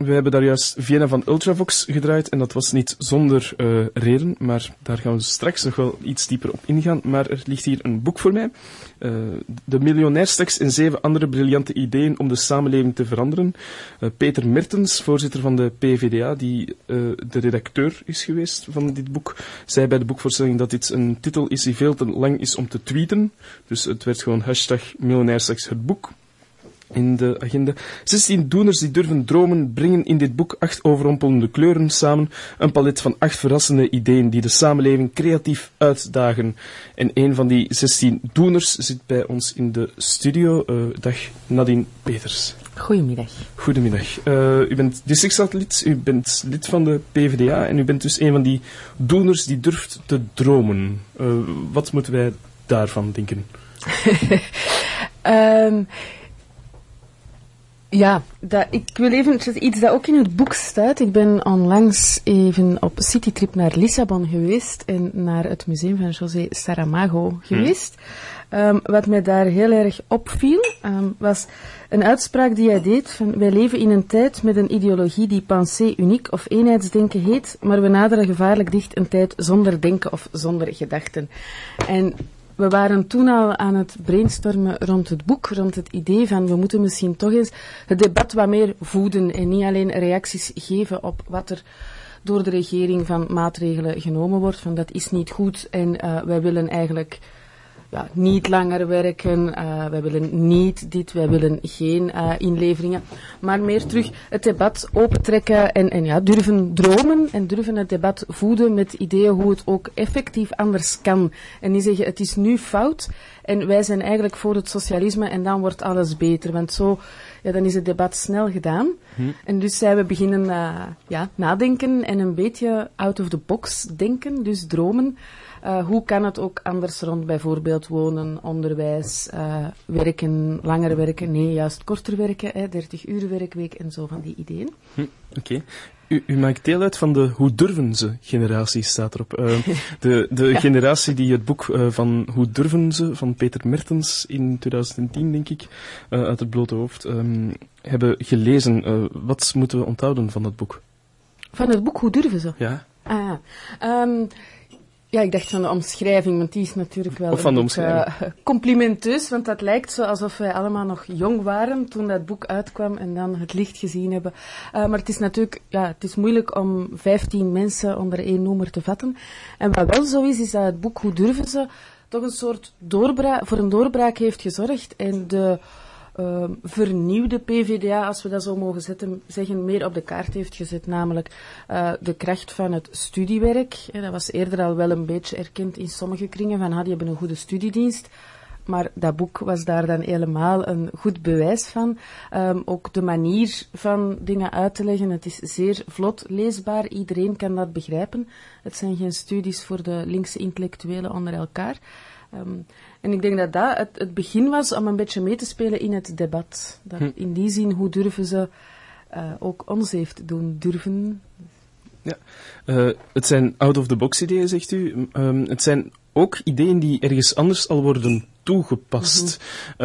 We hebben daar juist Vienna van Ultravox gedraaid en dat was niet zonder reden, maar daar gaan we straks nog wel iets dieper op ingaan. Maar er ligt hier een boek voor mij. De miljonairstekst en 7 andere briljante ideeën om de samenleving te veranderen. Peter Mertens, voorzitter van de PvdA, die de redacteur is geweest van dit boek, zei bij de boekvoorstelling dat dit een titel is die veel te lang is om te tweeten. Dus het werd gewoon #miljonairstekst het boek. In de agenda. 16 doeners die durven dromen brengen in dit boek 8 overrompelende kleuren samen. Een palet van 8 verrassende ideeën die de samenleving creatief uitdagen. En een van die 16 doeners zit bij ons in de studio. Dag Nadine Peters. Goedemiddag. Goedemiddag. U bent districtsraadlid, u bent lid van de PvdA en u bent dus een van die doeners die durft te dromen. Wat moeten wij daarvan denken? Ja, ik wil eventjes iets dat ook in het boek staat. Ik ben onlangs even op citytrip naar Lissabon geweest en naar het museum van José Saramago geweest. Wat mij daar heel erg opviel, was een uitspraak die hij deed van: wij leven in een tijd met een ideologie die pensée unique of eenheidsdenken heet, maar we naderen gevaarlijk dicht een tijd zonder denken of zonder gedachten. En we waren toen al aan het brainstormen rond het boek, rond het idee van we moeten misschien toch eens het debat wat meer voeden en niet alleen reacties geven op wat er door de regering van maatregelen genomen wordt, van dat is niet goed en wij willen eigenlijk niet langer werken, wij willen niet dit, wij willen geen inleveringen, maar meer terug het debat opentrekken en durven dromen en durven het debat voeden met ideeën hoe het ook effectief anders kan. En niet zeggen, het is nu fout en wij zijn eigenlijk voor het socialisme en dan wordt alles beter, want zo, dan is het debat snel gedaan. En dus zijn we beginnen nadenken en een beetje out of the box denken, dus dromen. Hoe kan het ook anders rond bijvoorbeeld wonen, onderwijs, werken, langer werken, nee, juist korter werken, 30-uur werkweek en zo van die ideeën. Oké. U maakt deel uit van de Hoe durven ze generatie, staat erop. De generatie die het boek van Hoe durven ze, van Peter Mertens in 2010, denk ik, uit het blote hoofd, hebben gelezen. Wat moeten we onthouden van dat boek? Van het boek Hoe durven ze? Ja. Ja, ik dacht van de omschrijving, want die is natuurlijk wel complimenteus, want dat lijkt zo alsof wij allemaal nog jong waren toen dat boek uitkwam en dan het licht gezien hebben. Maar het is natuurlijk, het is moeilijk om 15 mensen onder 1 noemer te vatten. En wat wel zo is dat het boek Hoe durven ze toch een soort voor een doorbraak heeft gezorgd en de vernieuwde PvdA, als we dat zo mogen zeggen, meer op de kaart heeft gezet, namelijk de kracht van het studiewerk. Dat was eerder al wel een beetje erkend in sommige kringen, van die hebben een goede studiedienst. Maar dat boek was daar dan helemaal een goed bewijs van. Ook de manier van dingen uit te leggen, het is zeer vlot leesbaar, iedereen kan dat begrijpen. Het zijn geen studies voor de linkse intellectuelen onder elkaar. En ik denk dat het begin was om een beetje mee te spelen in het debat. Dat in die zin, Hoe durven ze ook ons heeft doen durven. Ja, het zijn out-of-the-box ideeën, zegt u. Het zijn ook ideeën die ergens anders al worden toegepast.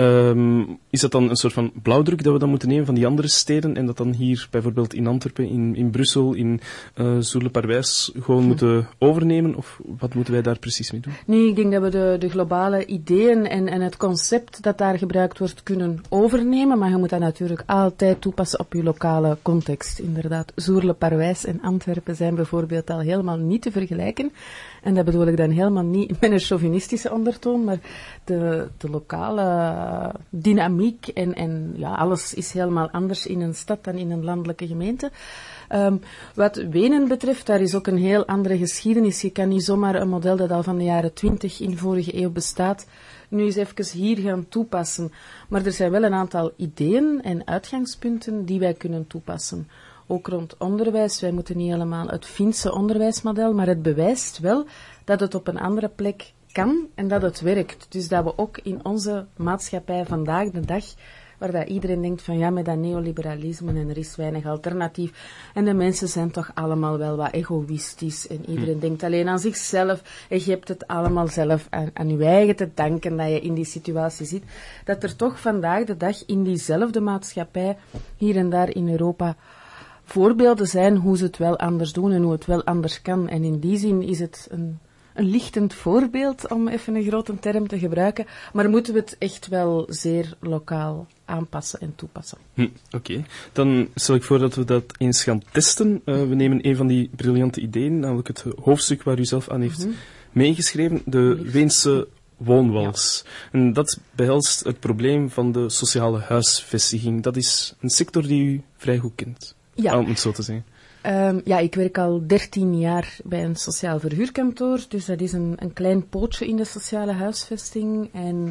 Is dat dan een soort van blauwdruk dat we dan moeten nemen van die andere steden en dat dan hier bijvoorbeeld in Antwerpen, in Brussel, in Zoerle-Parwijs gewoon moeten overnemen? Of wat moeten wij daar precies mee doen? Nee, ik denk dat we de globale ideeën en het concept dat daar gebruikt wordt kunnen overnemen, maar je moet dat natuurlijk altijd toepassen op je lokale context. Inderdaad, Zoerle-Parwijs en Antwerpen zijn bijvoorbeeld al helemaal niet te vergelijken. En dat bedoel ik dan helemaal niet met een chauvinistische ondertoon, maar de lokale dynamiek en alles is helemaal anders in een stad dan in een landelijke gemeente. Wat Wenen betreft, daar is ook een heel andere geschiedenis. Je kan niet zomaar een model dat al van de jaren 20 in de vorige eeuw bestaat, nu eens even hier gaan toepassen. Maar er zijn wel een aantal ideeën en uitgangspunten die wij kunnen toepassen. Ook rond onderwijs, wij moeten niet helemaal het Finse onderwijsmodel, maar het bewijst wel dat het op een andere plek kan en dat het werkt. Dus dat we ook in onze maatschappij vandaag de dag, waar dat iedereen denkt van met dat neoliberalisme en er is weinig alternatief en de mensen zijn toch allemaal wel wat egoïstisch en iedereen denkt alleen aan zichzelf en je hebt het allemaal zelf aan je eigen te danken dat je in die situatie zit, dat er toch vandaag de dag in diezelfde maatschappij hier en daar in Europa voorbeelden zijn hoe ze het wel anders doen en hoe het wel anders kan. En in die zin is het een lichtend voorbeeld, om even een grote term te gebruiken, maar moeten we het echt wel zeer lokaal aanpassen en toepassen. Oké. Dan stel ik voor dat we dat eens gaan testen. We nemen een van die briljante ideeën, namelijk het hoofdstuk waar u zelf aan heeft meegeschreven, de Weense woonwals. Ja. En dat behelst het probleem van de sociale huisvestiging. Dat is een sector die u vrij goed kent, om het zo te zeggen. Ik werk al 13 jaar bij een sociaal verhuurkantoor, dus dat is een klein pootje in de sociale huisvesting. En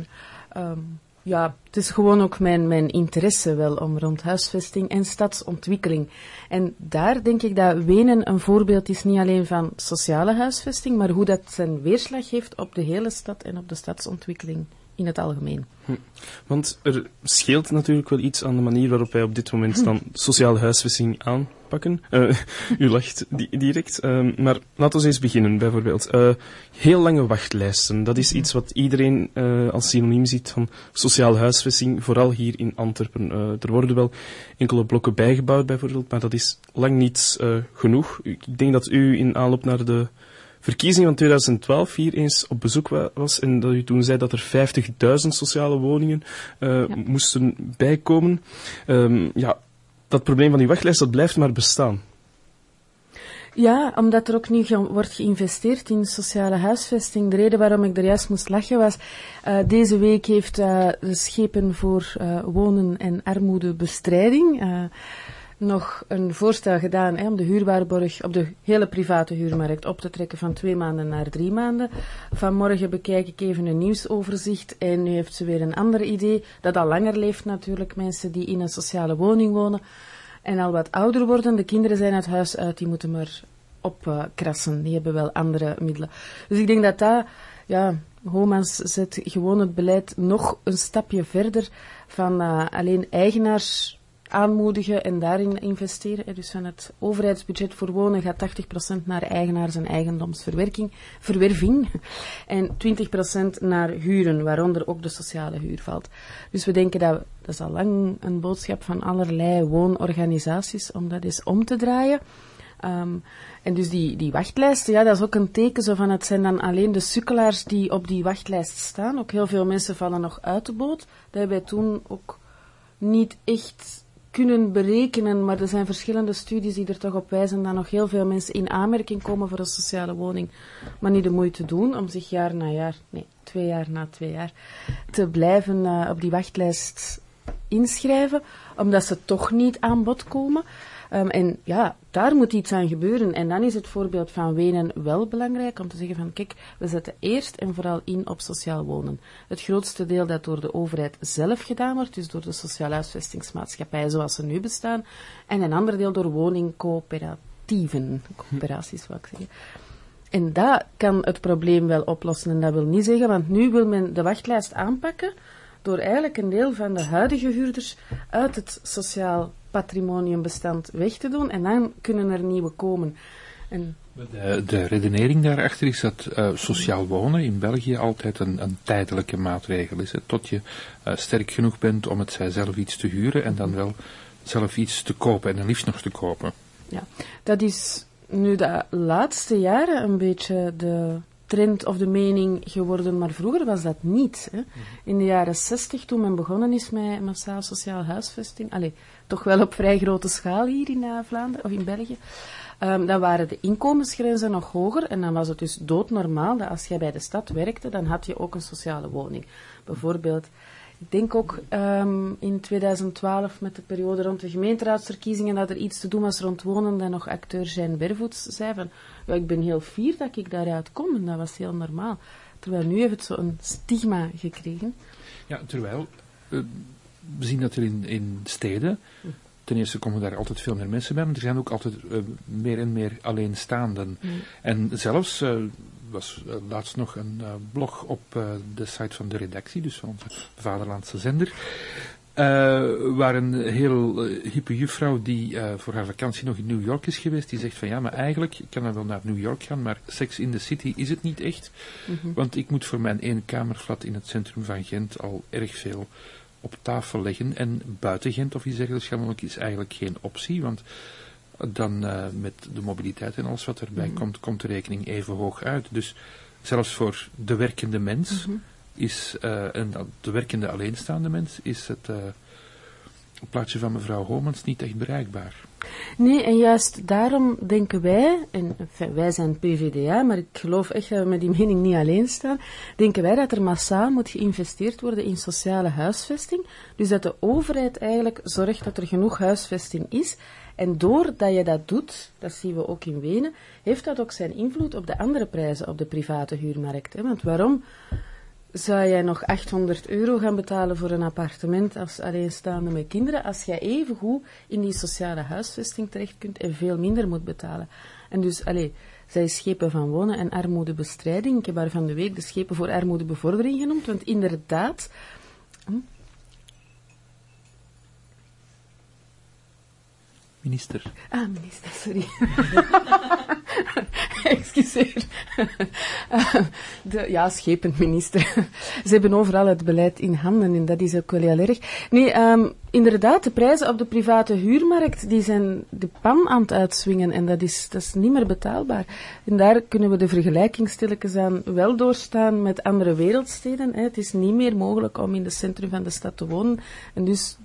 het is gewoon ook mijn interesse wel om rond huisvesting en stadsontwikkeling. En daar denk ik dat Wenen een voorbeeld is, niet alleen van sociale huisvesting, maar hoe dat zijn weerslag heeft op de hele stad en op de stadsontwikkeling in het algemeen. Want er scheelt natuurlijk wel iets aan de manier waarop wij op dit moment dan sociale huisvesting aanpakken. U lacht direct. Maar laten we eens beginnen, bijvoorbeeld. Heel lange wachtlijsten. Dat is iets wat iedereen als synoniem ziet van sociale huisvesting, vooral hier in Antwerpen. Er worden wel enkele blokken bijgebouwd, bijvoorbeeld, maar dat is lang niet genoeg. Ik denk dat u in aanloop naar de verkiezingen van 2012 hier eens op bezoek was en dat u toen zei dat er 50.000 sociale woningen moesten bijkomen. Dat probleem van die wachtlijst, dat blijft maar bestaan. Ja, omdat er ook nu wordt geïnvesteerd in sociale huisvesting. De reden waarom ik er juist moest lachen was, deze week heeft de Schepen voor Wonen en Armoedebestrijding nog een voorstel gedaan om de huurwaarborg op de hele private huurmarkt op te trekken van 2 maanden naar 3 maanden. Vanmorgen bekijk ik even een nieuwsoverzicht en nu heeft ze weer een ander idee, dat al langer leeft natuurlijk, mensen die in een sociale woning wonen en al wat ouder worden. De kinderen zijn het huis uit, die moeten maar opkrassen, die hebben wel andere middelen. Dus ik denk dat Homans zet gewoon het beleid nog een stapje verder van alleen eigenaars aanmoedigen en daarin investeren. Dus van het overheidsbudget voor wonen gaat 80% naar eigenaars- en eigendomsverwerving en 20% naar huren, waaronder ook de sociale huur valt. Dus we denken dat is al lang een boodschap van allerlei woonorganisaties om dat eens om te draaien. En dus die wachtlijsten, dat is ook een teken zo van, het zijn dan alleen de sukkelaars die op die wachtlijst staan. Ook heel veel mensen vallen nog uit de boot. Dat hebben wij toen ook niet echt kunnen berekenen, maar er zijn verschillende studies die er toch op wijzen dat nog heel veel mensen in aanmerking komen voor een sociale woning, maar niet de moeite doen om zich 2 jaar na 2 jaar te blijven op die wachtlijst inschrijven, omdat ze toch niet aan bod komen. Daar moet iets aan gebeuren. En dan is het voorbeeld van Wenen wel belangrijk om te zeggen van, kijk, we zetten eerst en vooral in op sociaal wonen. Het grootste deel dat door de overheid zelf gedaan wordt, dus door de sociale huisvestingsmaatschappijen zoals ze nu bestaan, en een ander deel door woningcoöperatieven, coöperaties wil ik zeggen. En dat kan het probleem wel oplossen. En dat wil niet zeggen, want nu wil men de wachtlijst aanpakken door eigenlijk een deel van de huidige huurders uit het sociaal patrimoniumbestand weg te doen en dan kunnen er nieuwe komen. De redenering daarachter is dat sociaal wonen in België altijd een tijdelijke maatregel is. Hè, tot je sterk genoeg bent om het zelf iets te huren en dan wel zelf iets te kopen en dan liefst nog te kopen. Ja, dat is nu de laatste jaren een beetje de trend of de mening geworden, maar vroeger was dat niet. Hè. In de jaren 60, toen men begonnen is met massaal sociaal huisvesting, toch wel op vrij grote schaal hier in Vlaanderen of in België, dan waren de inkomensgrenzen nog hoger en dan was het dus doodnormaal dat als jij bij de stad werkte, dan had je ook een sociale woning. Bijvoorbeeld, ik denk ook in 2012 met de periode rond de gemeenteraadsverkiezingen dat er iets te doen was rond wonen, dat nog acteur Jean Bervoets zei van, ik ben heel fier dat ik daaruit kom en dat was heel normaal. Terwijl nu heeft het zo'n stigma gekregen. Ja, terwijl we zien dat er in steden, ten eerste komen daar altijd veel meer mensen bij, maar er zijn ook altijd meer en meer alleenstaanden. En zelfs was laatst nog een blog op de site van de redactie, dus van onze vaderlandse zender, waar een heel hippe juffrouw die voor haar vakantie nog in New York is geweest, die zegt van ja, maar eigenlijk, ik kan dan wel naar New York gaan, maar Sex in the City is het niet echt, want ik moet voor mijn eenkamerflat in het centrum van Gent al erg veel op tafel leggen en buiten Gent of iets dergelijks is eigenlijk geen optie, want dan met de mobiliteit en alles wat erbij komt de rekening even hoog uit. Dus zelfs voor de werkende mens en de werkende alleenstaande mens is het plaatje van mevrouw Homans niet echt bereikbaar. Nee, en juist daarom denken wij, en enfin, wij zijn PvdA, maar ik geloof echt dat we met die mening niet alleen staan, denken wij dat er massaal moet geïnvesteerd worden in sociale huisvesting. Dus dat de overheid eigenlijk zorgt dat er genoeg huisvesting is. En doordat je dat doet, dat zien we ook in Wenen, heeft dat ook zijn invloed op de andere prijzen op de private huurmarkt. Hè? Want waarom zou jij nog €800 gaan betalen voor een appartement als alleenstaande met kinderen, als jij evengoed in die sociale huisvesting terecht kunt en veel minder moet betalen? En dus, zij schepen van wonen en armoedebestrijding. Ik heb haar van de week de schepen voor armoedebevordering genoemd, want inderdaad... Minister. Minister, sorry. Excuseer. Schepend minister. Ze hebben overal het beleid in handen en dat is ook wel heel erg. Nee, inderdaad, de prijzen op de private huurmarkt, die zijn de pan aan het uitswingen en dat is niet meer betaalbaar. En daar kunnen we de vergelijking stilletjes aan wel doorstaan met andere wereldsteden. Hè. Het is niet meer mogelijk om in het centrum van de stad te wonen en dus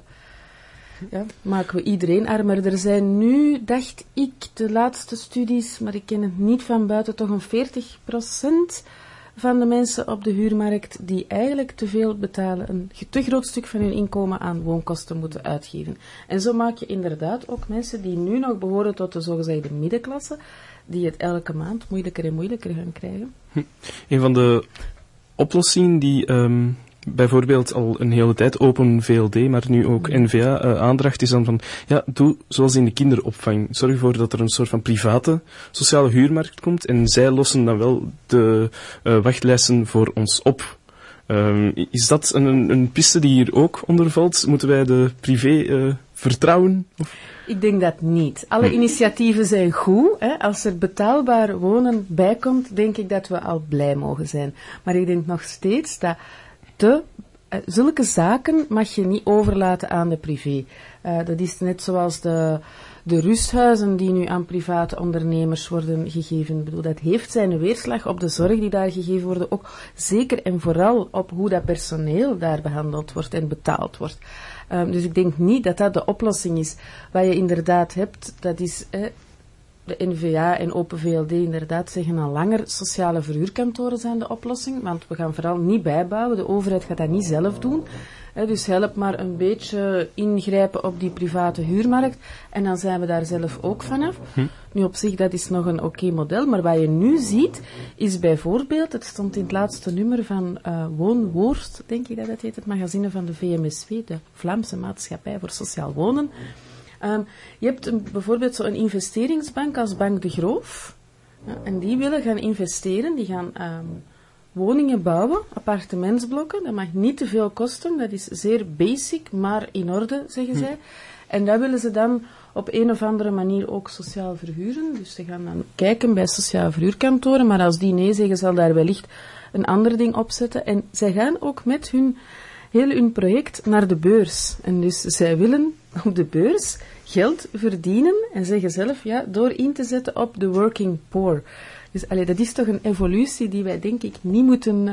maken we iedereen armer. Er zijn nu, dacht ik, de laatste studies, maar ik ken het niet van buiten, toch een 40% van de mensen op de huurmarkt die eigenlijk te veel betalen, een te groot stuk van hun inkomen aan woonkosten moeten uitgeven. En zo maak je inderdaad ook mensen die nu nog behoren tot de zogezegde middenklasse, die het elke maand moeilijker en moeilijker gaan krijgen. Een van de oplossingen die... bijvoorbeeld al een hele tijd Open VLD, maar nu ook N-VA aandracht is dan van, doe zoals in de kinderopvang. Zorg ervoor dat er een soort van private sociale huurmarkt komt en zij lossen dan wel de wachtlijsten voor ons op. Is dat een piste die hier ook onder valt? Moeten wij de privé vertrouwen? Of? Ik denk dat niet. Alle initiatieven zijn goed. Hè. Als er betaalbaar wonen bijkomt, denk ik dat we al blij mogen zijn. Maar ik denk nog steeds dat zulke zaken mag je niet overlaten aan de privé. Dat is net zoals de rusthuizen die nu aan private ondernemers worden gegeven. Ik bedoel, dat heeft zijn weerslag op de zorg die daar gegeven wordt, ook zeker en vooral op hoe dat personeel daar behandeld wordt en betaald wordt. Dus ik denk niet dat dat de oplossing is. Wat je inderdaad hebt, dat is... De N-VA en Open VLD inderdaad zeggen al langer, sociale verhuurkantoren zijn de oplossing, want we gaan vooral niet bijbouwen, de overheid gaat dat niet zelf doen. Dus help maar een beetje ingrijpen op die private huurmarkt en dan zijn we daar zelf ook vanaf. Nu op zich, dat is nog een oké model, maar wat je nu ziet, is bijvoorbeeld, het stond in het laatste nummer van Woonwoord, denk ik dat dat heet, het magazine van de VMSV, de Vlaamse Maatschappij voor Sociaal Wonen. Je hebt bijvoorbeeld zo'n investeringsbank als Bank de Groof. En die willen gaan investeren. Die gaan woningen bouwen, appartementsblokken. Dat mag niet te veel kosten. Dat is zeer basic, maar in orde, zeggen zij. En dat willen ze dan op een of andere manier ook sociaal verhuren. Dus ze gaan dan kijken bij sociaal verhuurkantoren. Maar als die nee zeggen, zal daar wellicht een ander ding opzetten. En zij gaan ook met heel hun project naar de beurs. En dus zij willen op de beurs geld verdienen en zeggen zelf, door in te zetten op de working poor. Dus dat is toch een evolutie die wij denk ik niet moeten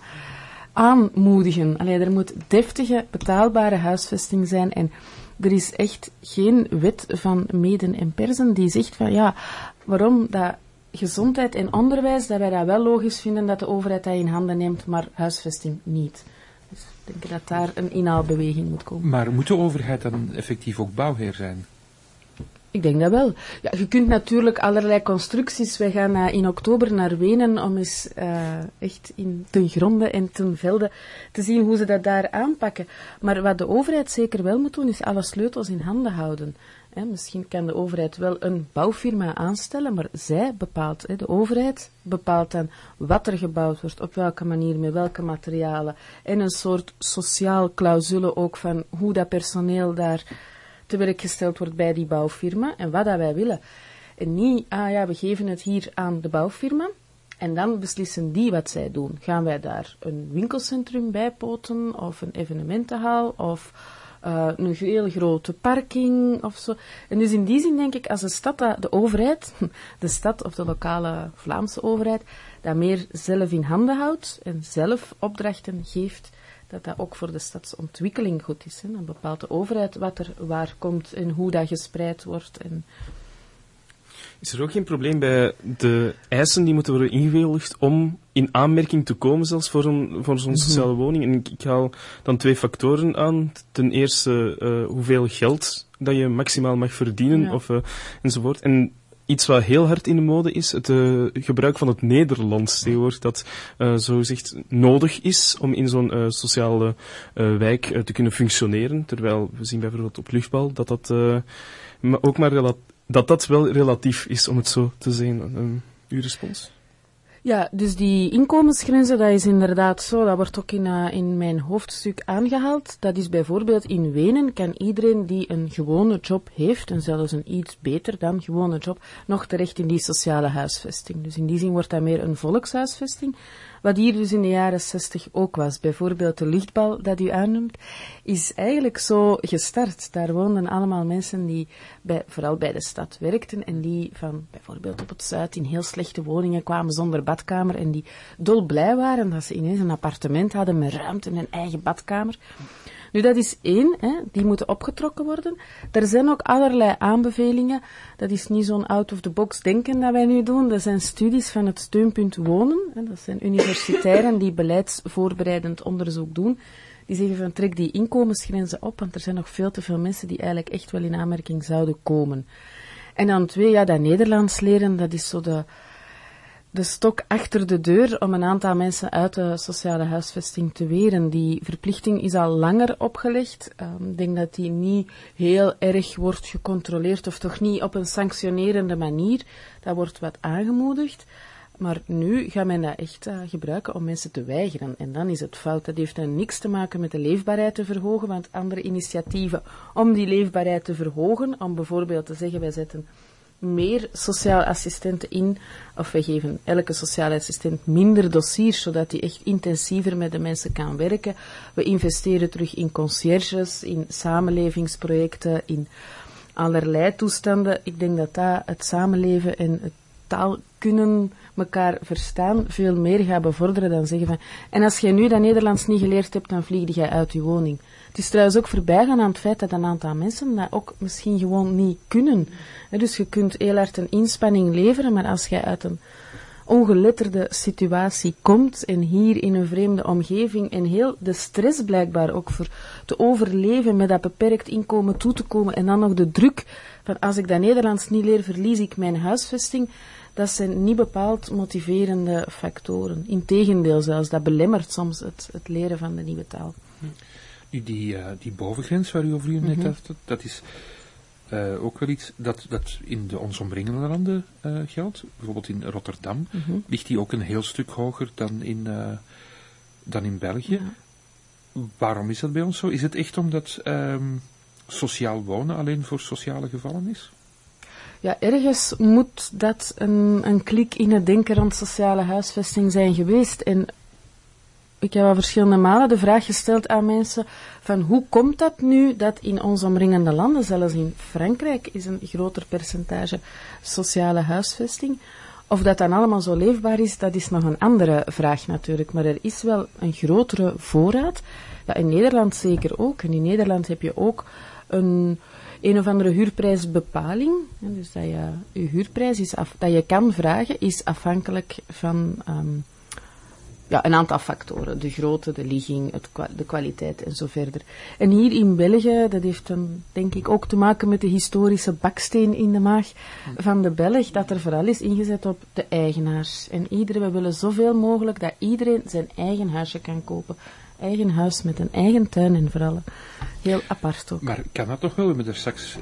aanmoedigen. Er moet deftige, betaalbare huisvesting zijn en er is echt geen wet van meden en persen die zegt van, waarom dat gezondheid en onderwijs, dat wij dat wel logisch vinden dat de overheid dat in handen neemt, maar huisvesting niet. Dus ik denk dat daar een inhaalbeweging moet komen. Maar moet de overheid dan effectief ook bouwheer zijn? Ik denk dat wel. Ja, je kunt natuurlijk allerlei constructies. Wij gaan in oktober naar Wenen om eens echt ten gronde en ten velde te zien hoe ze dat daar aanpakken. Maar wat de overheid zeker wel moet doen, is alle sleutels in handen houden. Misschien kan de overheid wel een bouwfirma aanstellen, maar zij bepaalt, de overheid bepaalt dan wat er gebouwd wordt, op welke manier, met welke materialen. En een soort sociaal clausule ook van hoe dat personeel daar te werk gesteld wordt bij die bouwfirma en wat dat wij willen. En niet, we geven het hier aan de bouwfirma en dan beslissen die wat zij doen. Gaan wij daar een winkelcentrum bij poten of een evenementenhal of een heel grote parking of zo. En dus in die zin denk ik, als de overheid, de stad of de lokale Vlaamse overheid, dat meer zelf in handen houdt en zelf opdrachten geeft, dat ook voor de stadsontwikkeling goed is. Hè. Dan bepaalt de overheid wat er waar komt en hoe dat gespreid wordt. En is er ook geen probleem bij de eisen die moeten worden ingewilligd om in aanmerking te komen zelfs voor zo'n sociale woning? En ik haal dan 2 factoren aan. Ten eerste hoeveel geld dat je maximaal mag verdienen enzovoort. En iets wat heel hard in de mode is, het gebruik van het Nederlands tegenwoordig, dat zogezegd nodig is om in zo'n sociale wijk te kunnen functioneren. Terwijl we zien bijvoorbeeld op Luchtbal dat wel relatief is, om het zo te zeggen. Uw respons? Ja, dus die inkomensgrenzen, dat is inderdaad zo. Dat wordt ook in mijn hoofdstuk aangehaald. Dat is bijvoorbeeld in Wenen kan iedereen die een gewone job heeft, en zelfs een iets beter dan gewone job, nog terecht in die sociale huisvesting. Dus in die zin wordt dat meer een volkshuisvesting. Wat hier dus in de jaren 60 ook was, bijvoorbeeld de Luchtbal dat u aannoemt, is eigenlijk zo gestart. Daar woonden allemaal mensen die vooral bij de stad werkten en die van bijvoorbeeld op het Zuid in heel slechte woningen kwamen zonder badkamer en die dolblij waren dat ze ineens een appartement hadden met ruimte en een eigen badkamer. Nu, dat is één, die moeten opgetrokken worden. Er zijn ook allerlei aanbevelingen. Dat is niet zo'n out-of-the-box denken dat wij nu doen. Dat zijn studies van het Steunpunt Wonen. Dat zijn universitairen die beleidsvoorbereidend onderzoek doen. Die zeggen van trek die inkomensgrenzen op, want er zijn nog veel te veel mensen die eigenlijk echt wel in aanmerking zouden komen. En dan 2, dat Nederlands leren, dat is zo de stok achter de deur om een aantal mensen uit de sociale huisvesting te weren. Die verplichting is al langer opgelegd. Ik denk dat die niet heel erg wordt gecontroleerd, of toch niet op een sanctionerende manier. Dat wordt wat aangemoedigd. Maar nu gaat men dat echt gebruiken om mensen te weigeren. En dan is het fout. Dat heeft dan niks te maken met de leefbaarheid te verhogen, want andere initiatieven om die leefbaarheid te verhogen, om bijvoorbeeld te zeggen, wij zetten meer sociale assistenten in, of wij geven elke sociale assistent minder dossiers, zodat die echt intensiever met de mensen kan werken. We investeren terug in conciërges, in samenlevingsprojecten, in allerlei toestanden. Ik denk dat het samenleven en het taal kunnen elkaar verstaan veel meer gaat bevorderen dan zeggen van, en als jij nu dat Nederlands niet geleerd hebt, dan vlieg jij uit je woning. Het is trouwens ook voorbijgaan aan het feit dat een aantal mensen dat ook misschien gewoon niet kunnen. Dus je kunt heel hard een inspanning leveren, maar als jij uit een ongeletterde situatie komt en hier in een vreemde omgeving en heel de stress blijkbaar ook voor te overleven met dat beperkt inkomen toe te komen en dan nog de druk van als ik dat Nederlands niet leer, verlies ik mijn huisvesting. Dat zijn niet bepaald motiverende factoren. Integendeel zelfs, dat belemmert soms het leren van de nieuwe taal. Die bovengrens waar u over net had, dat is ook wel iets dat in ons omringende landen geldt. Bijvoorbeeld in Rotterdam ligt die ook een heel stuk hoger dan in België. Ja. Waarom is dat bij ons zo? Is het echt omdat sociaal wonen alleen voor sociale gevallen is? Ja, ergens moet dat een klik in het denken rond sociale huisvesting zijn geweest. En ik heb al verschillende malen de vraag gesteld aan mensen van hoe komt dat nu dat in ons omringende landen, zelfs in Frankrijk, is een groter percentage sociale huisvesting. Of dat dan allemaal zo leefbaar is, dat is nog een andere vraag natuurlijk. Maar er is wel een grotere voorraad. Ja, in Nederland zeker ook. En in Nederland heb je ook een of andere huurprijsbepaling. Dus dat je huurprijs dat je kan vragen, is afhankelijk van een aantal factoren. De grootte, de ligging, de kwaliteit en zo verder. En hier in België, dat heeft dan denk ik ook te maken met de historische baksteen in de maag van de Belg, dat er vooral is ingezet op de eigenaars. En we willen zoveel mogelijk dat iedereen zijn eigen huisje kan kopen. Eigen huis met een eigen tuin en vooral heel apart ook. Maar kan dat toch wel? We hebben er straks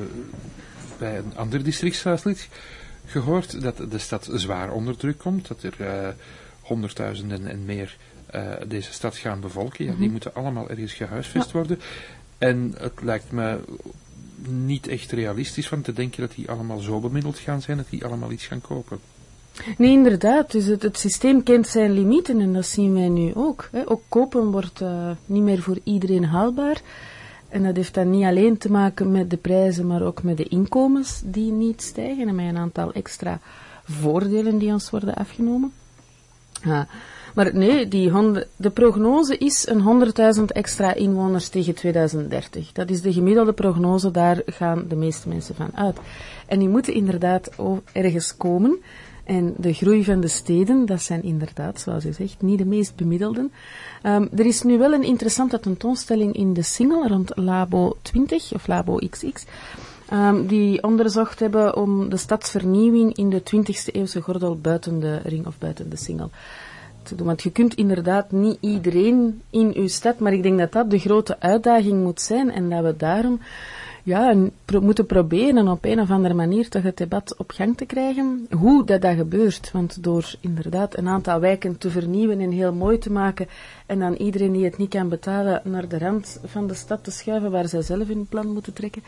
bij een ander districtstaatslid gehoord dat de stad zwaar onder druk komt, dat er honderdduizenden en meer deze stad gaan bevolken. Ja, die moeten allemaal ergens gehuisvest worden. En het lijkt me niet echt realistisch van te denken dat die allemaal zo bemiddeld gaan zijn, dat die allemaal iets gaan kopen. Nee, inderdaad. Dus het systeem kent zijn limieten en dat zien wij nu ook. Ook kopen wordt niet meer voor iedereen haalbaar. En dat heeft dan niet alleen te maken met de prijzen, maar ook met de inkomens die niet stijgen en met een aantal extra voordelen die ons worden afgenomen. Maar nee, de prognose is een 100.000 extra inwoners tegen 2030. Dat is de gemiddelde prognose, daar gaan de meeste mensen van uit. En die moeten inderdaad ergens komen. En de groei van de steden, dat zijn inderdaad, zoals u zegt, niet de meest bemiddelden. Er is nu wel een interessante tentoonstelling in de Singel rond Labo 20, of Labo XX, die onderzocht hebben om de stadsvernieuwing in de 20e eeuwse gordel buiten de ring of buiten de Singel te doen. Want je kunt inderdaad niet iedereen in uw stad, maar ik denk dat dat de grote uitdaging moet zijn en dat we daarom moeten proberen op een of andere manier toch het debat op gang te krijgen, hoe dat gebeurt. Want door inderdaad een aantal wijken te vernieuwen en heel mooi te maken en dan iedereen die het niet kan betalen naar de rand van de stad te schuiven waar zij zelf hun plan moeten trekken,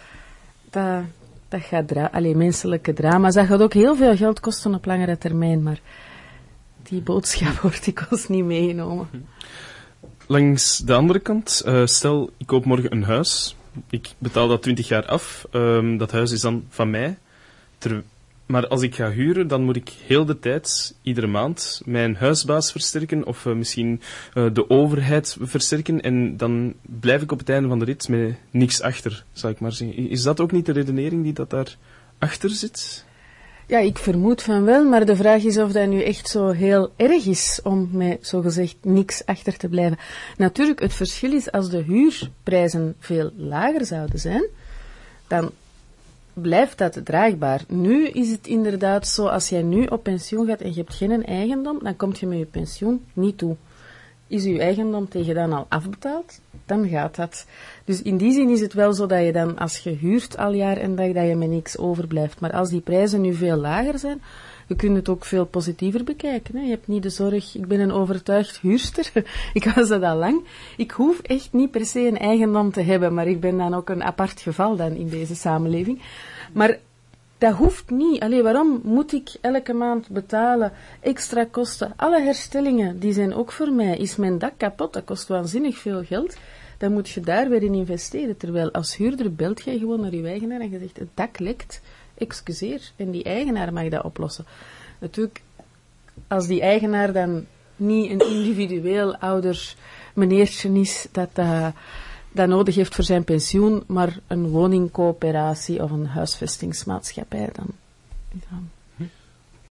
dat gaat menselijke drama's. Dat gaat ook heel veel geld kosten op langere termijn, maar die boodschap wordt dikwijls niet meegenomen. Langs de andere kant, stel ik koop morgen een huis. Ik betaal dat 20 jaar af. Dat huis is dan van mij. Maar als ik ga huren, dan moet ik heel de tijd, iedere maand, mijn huisbaas versterken of misschien de overheid versterken. En dan blijf ik op het einde van de rit met niks achter, zou ik maar zeggen. Is dat ook niet de redenering die dat daar achter zit? Ja, ik vermoed van wel, maar de vraag is of dat nu echt zo heel erg is om met zogezegd niks achter te blijven. Natuurlijk, het verschil is als de huurprijzen veel lager zouden zijn, dan blijft dat draagbaar. Nu is het inderdaad zo, als jij nu op pensioen gaat en je hebt geen eigendom, dan kom je met je pensioen niet toe. Is je eigendom tegen dan al afbetaald, dan gaat dat. Dus in die zin is het wel zo dat je dan, als je huurt al jaar en dag, dat je met niks overblijft. Maar als die prijzen nu veel lager zijn, je kunt het ook veel positiever bekijken. Hè. Je hebt niet de zorg, ik ben een overtuigd huurster, ik was dat al lang. Ik hoef echt niet per se een eigendom te hebben, maar ik ben dan ook een apart geval dan in deze samenleving. Maar dat hoeft niet. Allee, waarom moet ik elke maand betalen, extra kosten? Alle herstellingen, die zijn ook voor mij. Is mijn dak kapot, dat kost waanzinnig veel geld. Dan moet je daar weer in investeren. Terwijl als huurder belt jij gewoon naar je eigenaar en je zegt, het dak lekt, excuseer. En die eigenaar mag dat oplossen. Natuurlijk, als die eigenaar dan niet een individueel ouder meneertje is dat nodig heeft voor zijn pensioen, maar een woningcoöperatie of een huisvestingsmaatschappij, dan